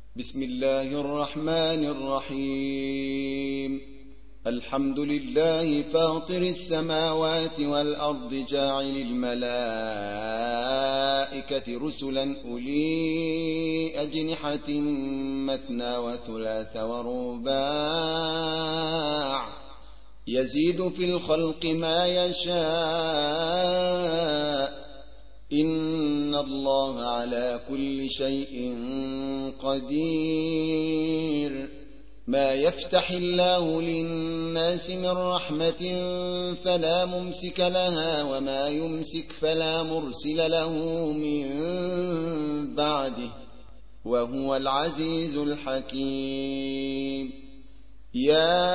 بسم الله الرحمن الرحيم. الحمد لله فاطر السماوات والأرض جاعل الملائكة رسلا أولي أجنحة مثنى وثلاث ورباع يزيد في الخلق ما يشاء إن الله على كل شيء قدير. ما يفتح الله للناس من رحمة فلا ممسك لها وما يمسك فلا مرسل له من بعده وهو العزيز الحكيم. يا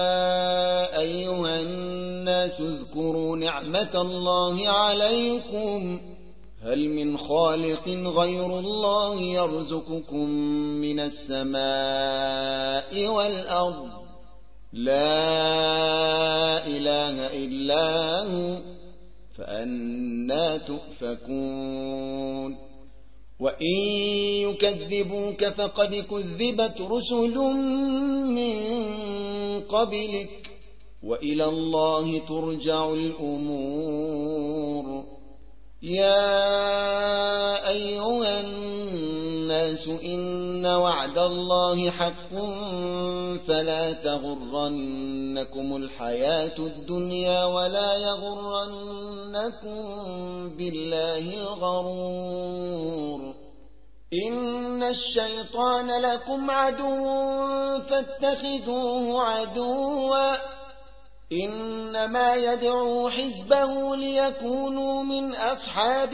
أيها الناس اذكروا نعمة الله عليكم هل من خالق غير الله يرزقكم من السماء والأرض لا إله إلا هو فأنى تؤفكون. وإن يكذبوك فقد كذبت رسل من قبلك وإلى الله ترجع الأمور. يا أيها الناس إن وعد الله حق فلا تغرنكم الحياة الدنيا ولا يغرنكم بالله الغرور. إن الشيطان لكم عدو فاتخذوه عدوا إنما يدعو حزبه ليكونوا من أصحاب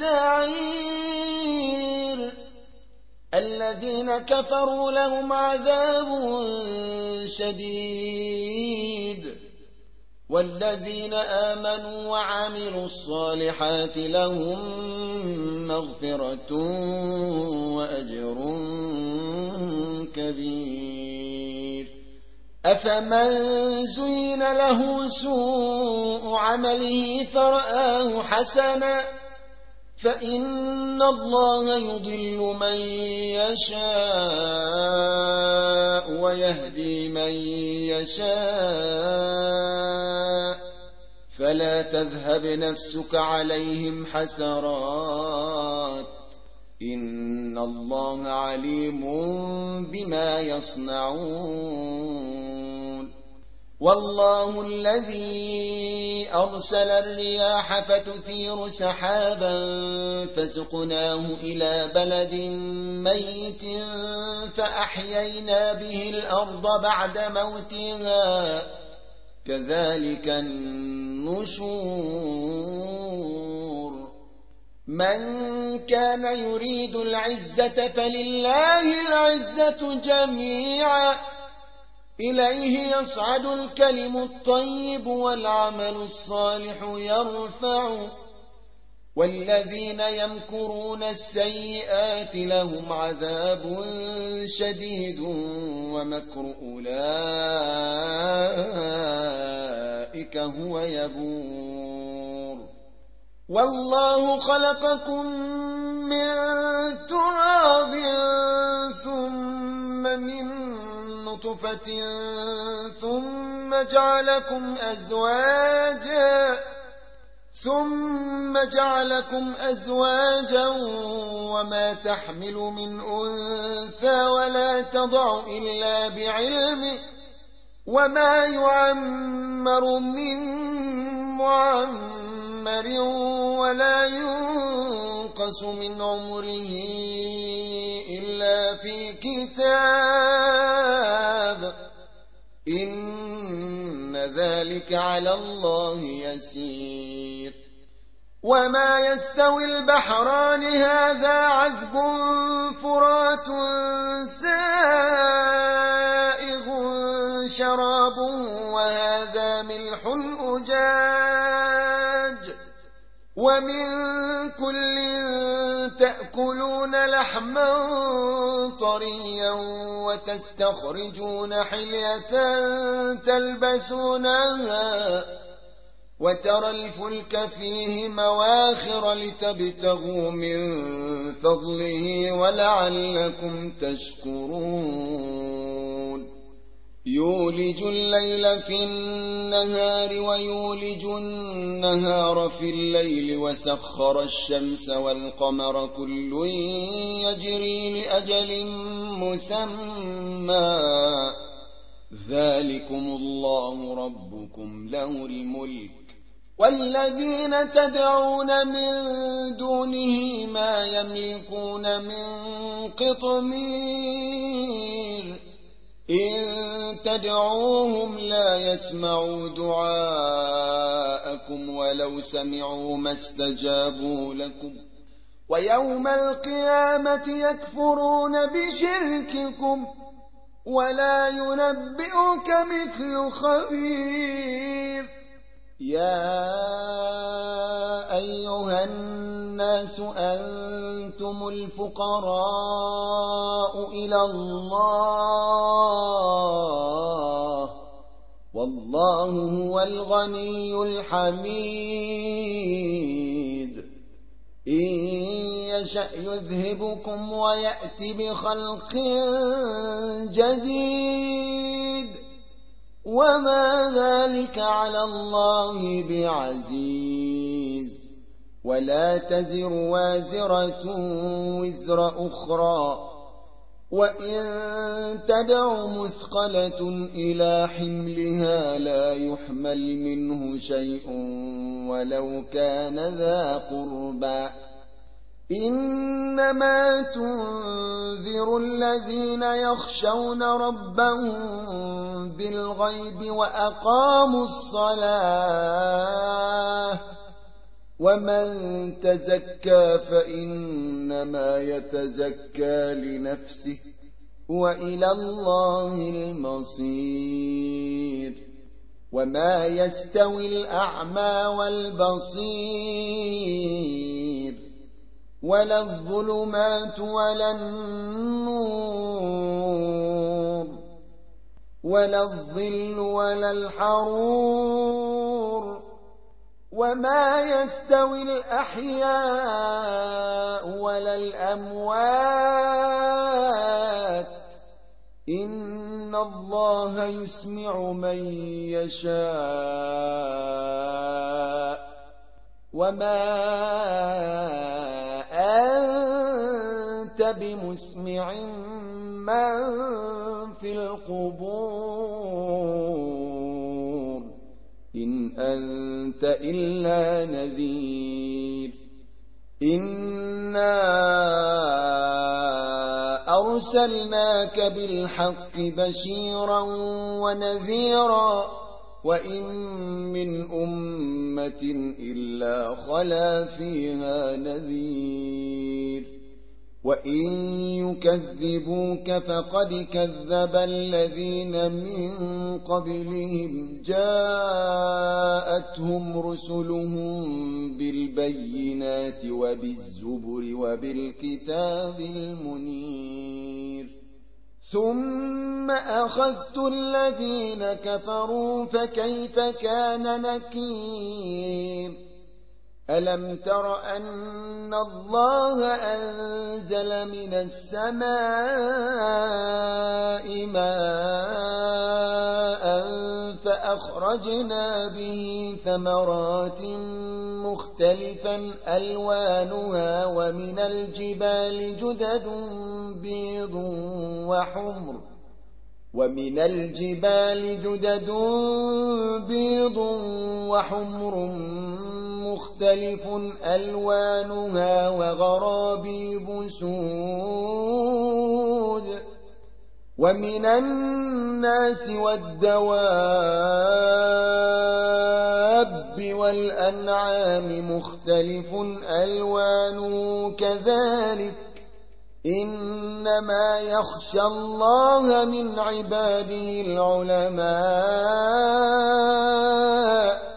السعير. الذين كفروا لهم عذاب شديد والذين آمنوا وعملوا الصالحات لهم مغفرة وأجر كبير. أفمن زين له سوء عمله فرآه حسنا فإن الله يضل من يشاء ويهدي من يشاء فلا تذهب نفسك عليهم حسرات إن الله عليم بما يصنعون. والله الذي أرسل الرياح فتثير سحابا فسقناه إلى بلد ميت فأحيينا به الأرض بعد موتها كذلك النشور. من كان يريد العزة فلله العزة جميعا إليه يصعد الكلم الطيب والعمل الصالح يرفعه والذين يمكرون السيئات لهم عذاب شديد ومكر أولئك هو يبور. والله خلقكم من تراب ثم من نطفة ثم جعلكم أزواجا وما تحمل من أنثى ولا تضع إلا بعلمه وما يعمر من معمر ولا ينقص من عمره إلا في كتاب إن ذلك على الله يسير. وما يستوي البحران هذا عذب فرات سائغ شرابه وهذا ملح أجاج ومن كل تأكلون لحما طريا وتستخرجون حلية تلبسونها وترى الفلك فيه مواخر لتبتغوا من فضله ولعلكم تشكرون يولج الليل في النهار ويولج النهار في الليل وسخر الشمس والقمر كل يجري لأجل مسمى ذلكم الله ربكم له الملك والذين تدعون من دونه ما يملكون من قطمير إن تدعوهم لا يسمعوا دعاءكم ولو سمعوا ما استجابوا لكم ويوم القيامة يكفرون بشرككم ولا ينبئك مثل خبير يا أيها الناس أنتم الفقراء إلى الله والله هو الغني الحميد إن يشأ يذهبكم ويأتي بخلق جديد وما ذلك على الله بعزيز ولا تزر وازرة وزر أخرى وإن تدع مثقلة إلى حملها لا يحمل منه شيء ولو كان ذا قربى إنما تنذر الذين يخشون ربهم بالغيب وأقاموا الصلاة ومن تزكى فإنما يتزكى لنفسه وإلى الله المصير وما يستوي الأعمى والبصير ولا الظلمات ولا النور ولا الظل ولا الحرور وما يستوي الأحياء ولا الأموات إن الله يسمع من يشاء وما أنت بمسمع من في القبور إن أنت إلا نذير إنا أرسلناك بالحق بشيرا ونذيرا وإن من أمة إلا خلا فيها نذير وإن يكذبوك فقد كذب الذين من قبلهم جاءتهم رسلهم بالبينات وبالزبر وبالكتاب المنير ثم أخذت الذين كفروا فكيف كان نكير ألم تر أن الله أنزل من السماء ماء فأخرجنا به ثمرات مختلفا ألوانها ومن الجبال جدد بيض وحمر مختلف ألوانها وغرابيب سود ومن الناس والدواب والأنعام مختلف ألوانه كذلك إنما يخشى الله من عباده العلماء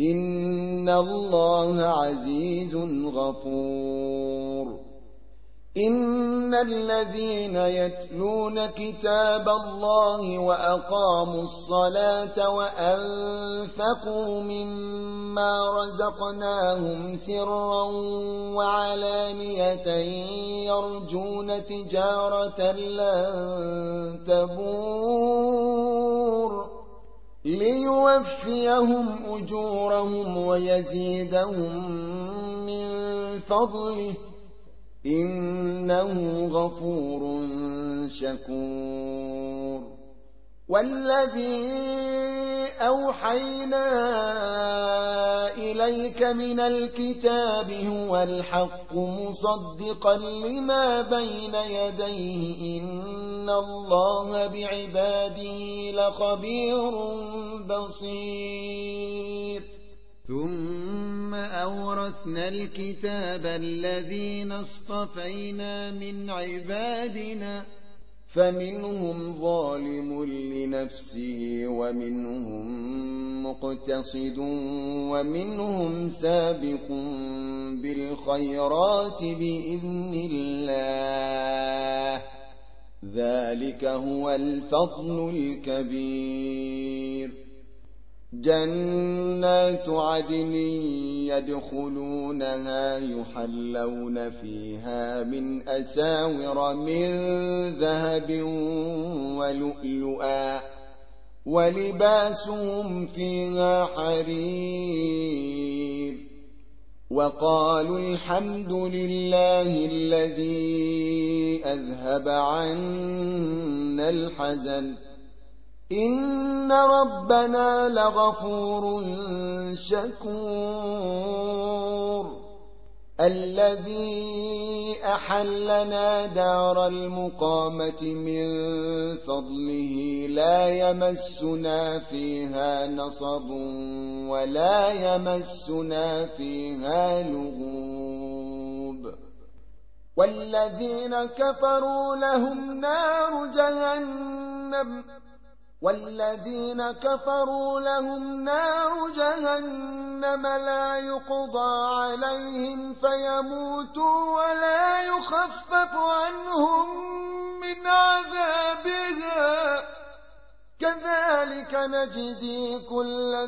إن الله عزيز غفور إن الذين يتلون كتاب الله وأقاموا الصلاة وأنفقوا مما رزقناهم سرا وعلانية يرجون تجارة لن تبور ليوفيهم أجورهم ويزيدهم من فضله إنه غفور شكور والذي أوحينا إليك من الكتاب هو الحق مصدقا لما بين يديه إن الله بعباده لخبير بصير ثم أورثنا الكتاب الذين اصطفينا من عبادنا فمنهم ظالم لنفسه ومنهم مقتصد ومنهم سابق بالخيرات بإذن الله ذلك هو الفضل الكبير جنات عدن يدخلونها يحلون فيها من أساور من ذهب ولؤلؤا ولباسهم فيها حرير وقالوا الحمد لله الذي أذهب عنا الحزن إن ربنا لغفور شكور الذي أحلنا دار المقامة من فضله لا يمسنا فيها نصب ولا يمسنا فيها لغوب والذين كفروا لهم نار جهنم لا يقضى عليهم فيموتوا ولا يخفف عنهم من عذابها كذلك نجزي كل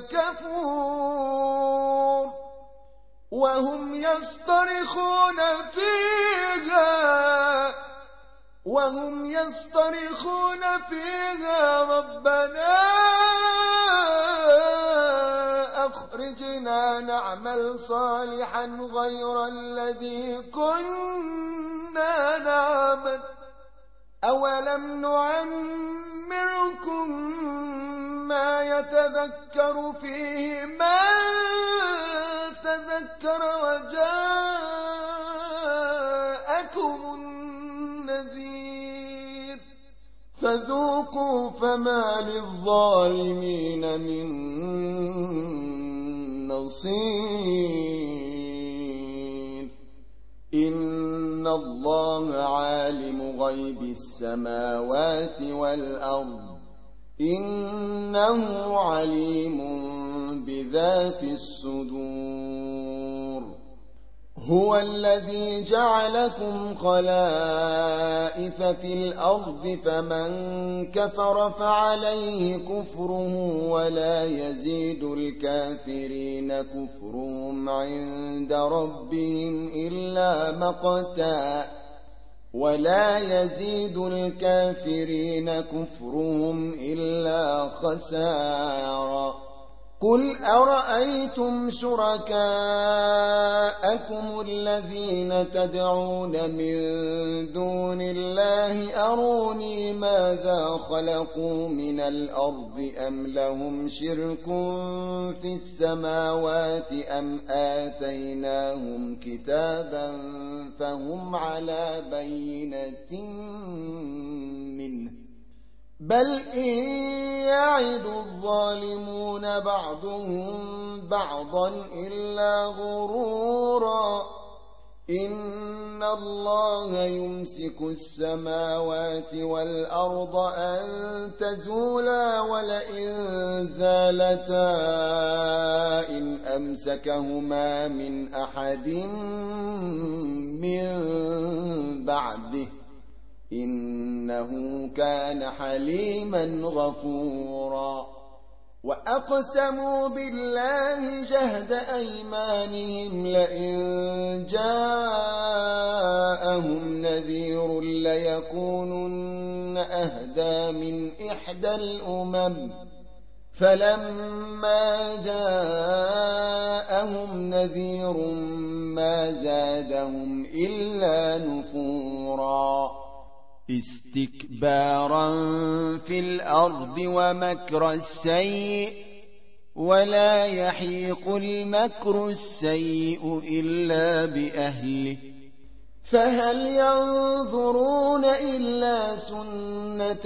كفور وهم يصطرخون فيها ربنا أخرجنا نعمل صالحا غير الذي كنا نعمل أولم نعمركم ما يتذكر فيه من تذكر وجاءكم النذير فذوقوا فما للظالمين من نصير إن الله عالم غيب السماوات والأرض إنه عليم بذات الصدور هو الذي جعلكم خلائف في الأرض فمن كفر فعليه كفره ولا يزيد الكافرين كفرهم عند ربهم إلا مقتا ولا يزيد الكافرين كفرهم إلا خسارا قل أرأيتم شركاءكم الذين تدعون من دون الله أروني ماذا خلقوا من الأرض أم لهم شرك في السماوات أم آتيناهم كتابا فهم على بينة منه بل إن يعد الظالمون بعضهم بعضا إلا غرورا إن الله يمسك السماوات والأرض أن تزولا ولئن زالتا إن أمسكهما من أحد من بعده إنه كان حليما غفورا وأقسموا بالله جهد أيمانهم لئن جاءهم نذير ليكونن أهدى من إحدى الأمم فلما جاءهم نذير ما زادهم إلا نفورا استكبارا في الأرض ومكر السيء ولا يحيق المكر السيء إلا بأهله فهل ينظرون إلا سنة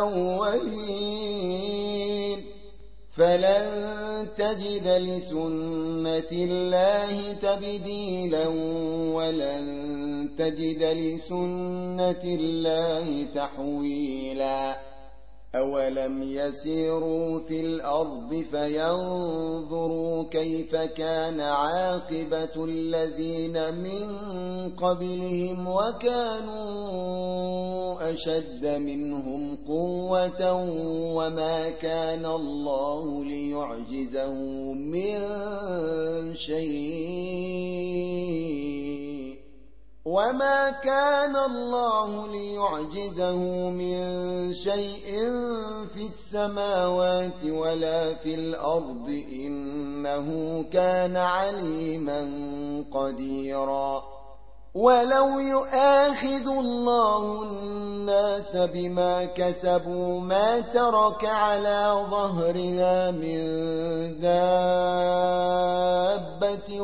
الأولين فلن تجد لسنة الله تبديلا ولن تجد لسنة الله تحويلا أولم يسيروا في الأرض فينظروا كيف كان عاقبة الذين من قبلهم وكانوا أشد منهم قوة وما كان الله ليعجزه من شيء في السماوات ولا في الأرض إنه كان عليما قديرا ولو يؤاخذ الله الناس بما كسبوا ما ترك على ظهرها من دابة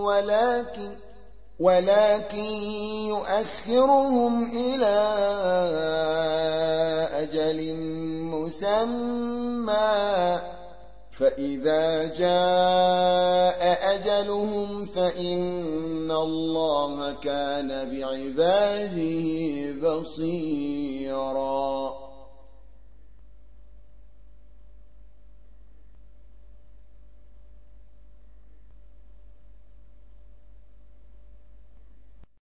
ولكن يؤخرهم إلى أجل مسمى فإذا جاء أجلهم فإن الله كان بعباده بصيرا